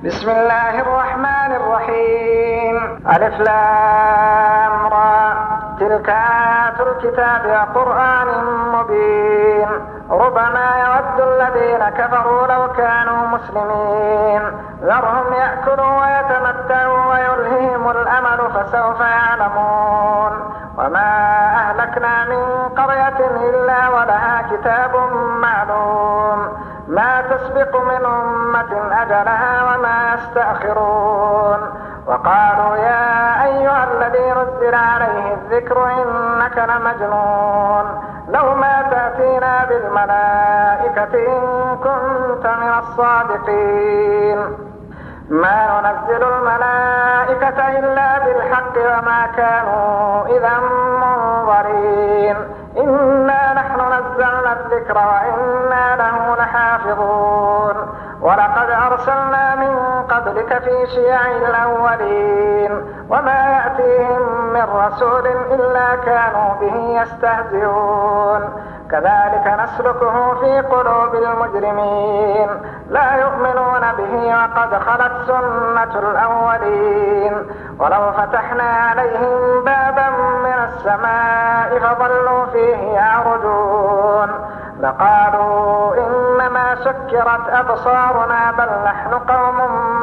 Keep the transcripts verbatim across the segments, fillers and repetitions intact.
بسم الله الرحمن الرحيم. ألف لام را. تلك آيات الكتاب وقرآن مبين. ربما يود الذين كفروا لو كانوا مسلمين. ذرهم يأكلوا ويتمتعوا ويلههم الأمل فسوف يعلمون. وما أهلكنا من قرية إلا ولها كتاب معلوم ما تسبق من أمة أجلها وما يستأخرون. وقالوا يا أيها الذي نزل عليه الذكر إنك لمجنون لو ما تأتينا بالملائكة إن كنت من الصادقين. ما ننزل الملائكة إلا بالحق وما كانوا إذا منظرين. إنا نحن نزلنا الذكر وإنا له لحافظون. ولقد أرسلنا من قبلك في شيع الأولين وما يأتيهم من رسول إلا كانوا به يستهزئون. كذلك نسلكه في قلوب المجرمين لا يؤمنون به وقد خلت سنة الأولين. ولو فتحنا عليهم بابا من السماء فظلوا فيه يعرجون لقالوا إنما سكرت أبصارنا بل نحن قوم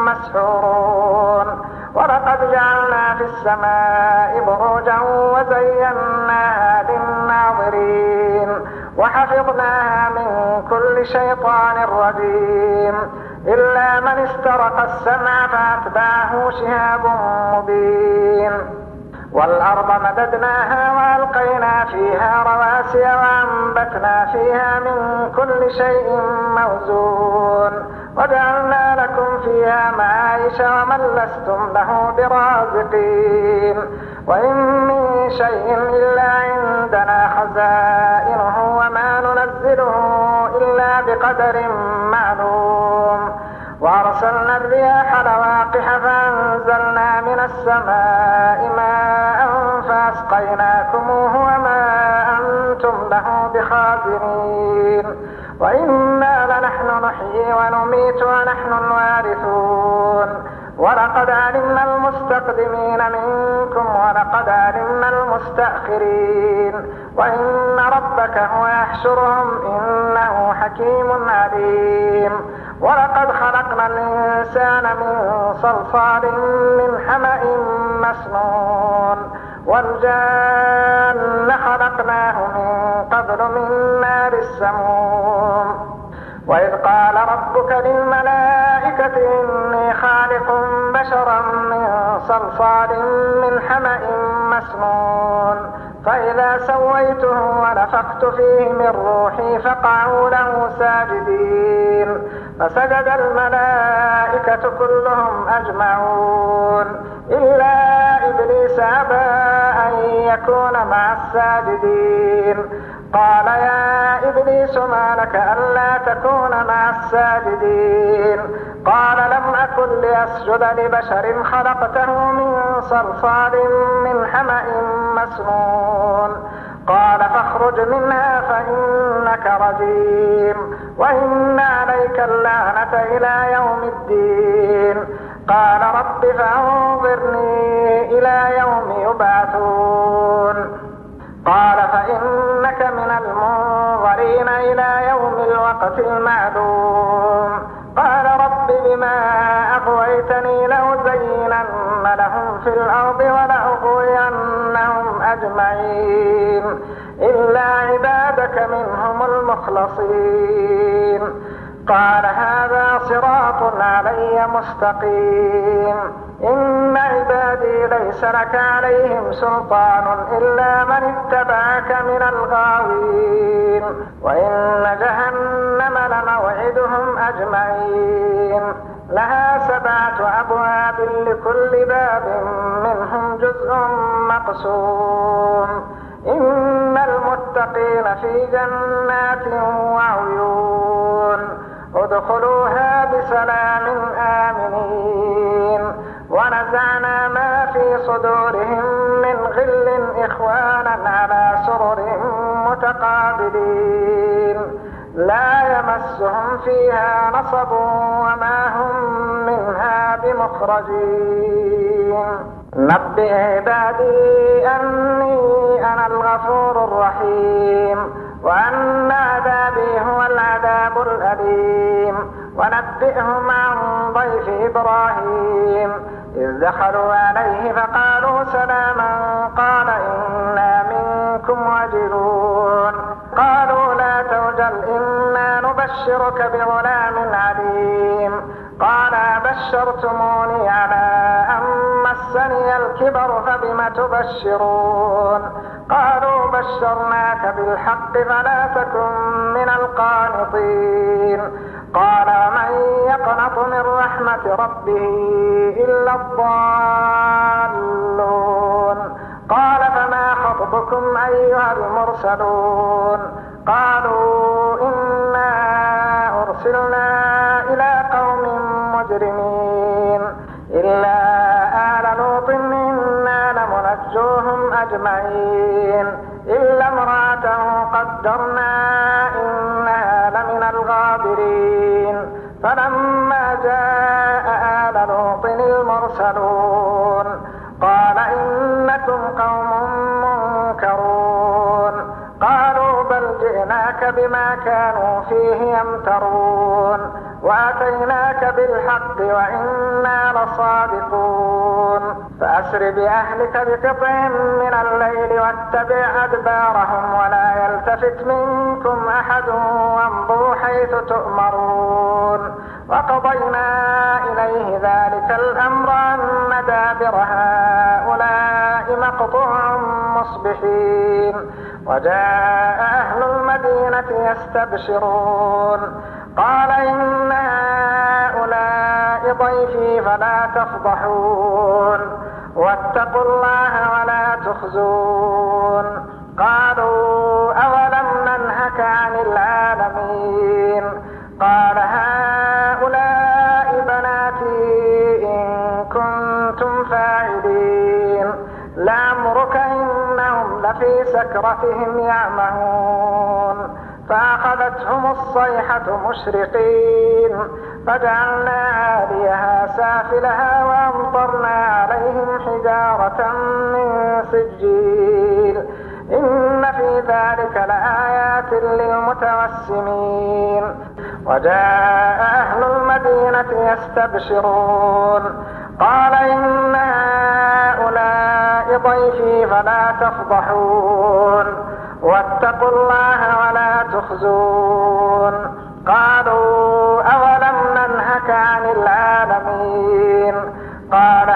مسحورون. ولقد جعلنا في السماء بروجا وزيناها للناظرين وحفظناها من كل شيطان رجيم إلا من استرق السمع فأتبعه شهاب مبين. والأرض مددناها وألقينا فيها رواسي وأنبتنا فيها من كل شيء موزون وجعلنا لكم فيها معايش ومن لستم له برازقين. وإن من شيء إلا عندنا خزائنه وما ننزله إلا بقدر معلوم. وأرسلنا الرياح لواقح فأنزلنا من السماء ماء فأسقيناكموه وما أنتم له بخازنين. وإنا لنحن نحيي ونميت ونحن الوارثون. ولقد علمنا المستقدمين منكم ولقد علمنا المستأخرين. وإن ربك هو يحشرهم إنه حكيم عليم. ولقد خلقنا الإنسان من صلصال من حمأ مسنون والجان خلقناه من قبل من نار السموم. وإذ قال ربك للملائكة إني خالق بشرا من صلصال من حمأ مسنون فإذا سويته ونفخت فيه من روحي فقعوا له ساجدين. فسجد الملائكة كلهم أجمعون إلا إبليس أبى أن يكون مع الساجدين. قال يا إبليس ما لك ألا تكون مع الساجدين؟ قال لم أكن لأسجد لبشر خلقته من صلصال من حمأ مسنون. قال فاخرج منها فإنك رجيم وإن عليك اللعنة إلى يوم الدين. قال رب فأنظرني إلى يوم يبعثون. قال فإنك من المنظرين إلى يوم الوقت المعلوم. قال رب بما أغويتني لأزينن لهم في الأرض ولأغوينهم أجمعين إلا عبادك منهم المخلصين. قال هذا صراط علي مستقيم. إن عبادي ليس لك عليهم سلطان إلا من اتبعك من الغاوين. وإن جهنم لموعدهم أجمعين لها سبعة أبواب لكل باب منهم جزء مقسوم. إن المتقين في جنات وعيون ادخلوها بسلام آمنين. ونزعنا ما في صدورهم من غل إخوانا على سرر متقابلين لا يمسهم فيها نصب وما هم منها مخرجين نبئ عبادي أني أنا الغفور الرحيم وأن عذابي هو العذاب الأليم ونبئهم عن ضيف إبراهيم إذ دخلوا عليه فقالوا سلاما قال إنا منكم وجلون قالوا لا توجل إنا نبشرك بغلام عليم قال بشرتموني على أن مسني الكبر فبم تبشرون قالوا بشرناك بالحق فلا تكن من القانطين قال ومن يقنط من رحمة ربه إلا الضالون قال فما خطبكم أيها المرسلون قالوا إنا أرسلنا إلى قوم مجرمين إلا آل لوط إنا لمنجوهم أجمعين إلا امرأته قدرنا إنها لمن الغابرين فلما جاء آل لوط المرسلون قال إنكم قوم منكرون قالوا بل جئناك بما كانوا فيه يمترون وأتيناك بالحق وإنا لصادقون فأسر بأهلك بقطع من الليل واتبع أدبارهم ولا يلتفت منكم أحد وامضوا حيث تؤمرون وقضينا إليه ذلك الأمر أن دابر هؤلاء مقطوع مصبحين وجاء أهل المدينة يستبشرون قال إن هؤلاء ضيفي فلا تفضحون واتقوا الله ولا تخزون قالوا أولم ننهك عن العالمين قال هؤلاء بناتي إن كنتم فاعلين لعمرك إنهم لفي سكرتهم يعمهون فأخذتهم الصيحة مشرقين فجعلنا عاليها سافلها وأمطرنا عليهم حجارة من سجيل إن في ذلك لآيات للمتوسمين وجاء أهل المدينة يستبشرون قال إن هؤلاء ضيفي فلا تفضحون واتقوا الله ولا تخزون قالوا أولم ننهك عن العالمين قال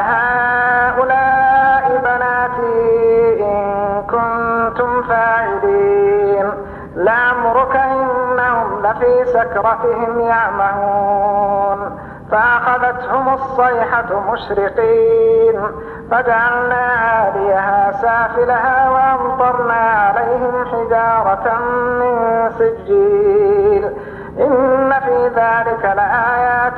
هؤلاء بناتي إن كنتم فاعلين لعمرك إنهم لفي سكرتهم يعمهون فأخذتهم الصيحة مشرقين فجعلنا عاليها سافلها وأمطرنا عليهم حجارة من سجيل إن في ذلك لآيات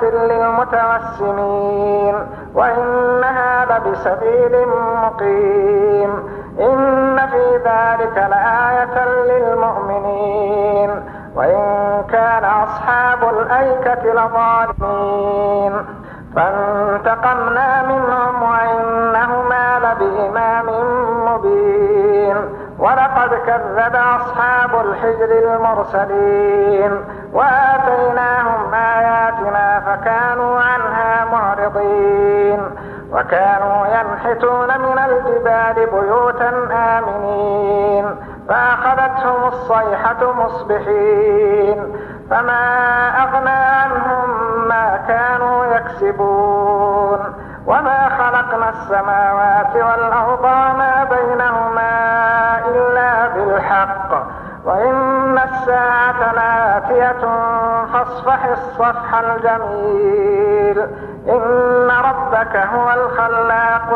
للمتوسمين وإنها لبسبيل مقيم إن في ذلك لآية للمؤمنين وإن كان أصحاب الأيكة لظالمين فانتقمنا منهم وإنهما لبإمام مبين ولقد كذب أصحاب الحجر المرسلين وآتيناهم آياتنا فكانوا عنها معرضين وكانوا ينحتون من الجبال بيوتا آمنين فأخذتهم الصيحة مصبحين فما أغنى عنهم ما كانوا يكسبون وما خلقنا السماوات والأرض وما بينهما إلا بالحق وإن الساعة لآتية فاصفح الصفح الجميل إن ربك هو الخلاق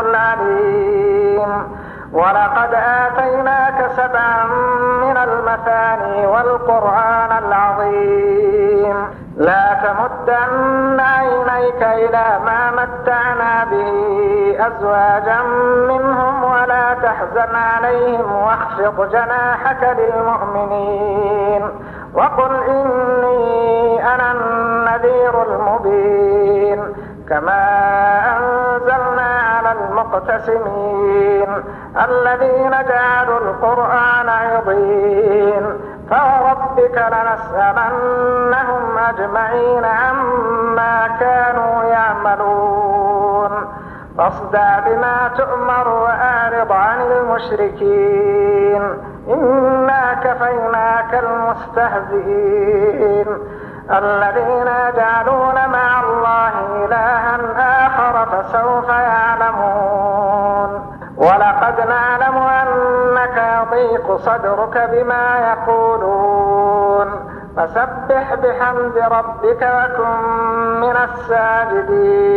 العليم ولقد آتيناك سبعا من المثاني والقرآن العظيم لا تمدن عينيك إلى ما متعنا به أزواجا منهم ولا تحزن عليهم واخفض جناحك للمؤمنين وقل إني أنا النذير المبين كما أنزلنا على المقتسمين الذين جعلوا القرآن عضين فوربك لنسألنهم أجمعين عما كانوا يعملون فاصدع بما تؤمر وأعرض عن المشركين إنا كفيناك المستهزئين الذين يجعلون مع الله إلها آخر فسوف يعلمون ولقد نعلم أنك يضيق صدرك بما يقولون فسبح بحمد ربك وكن من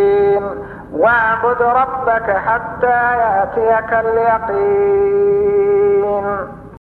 الساجدين واعبد ربك حتى يأتيك اليقين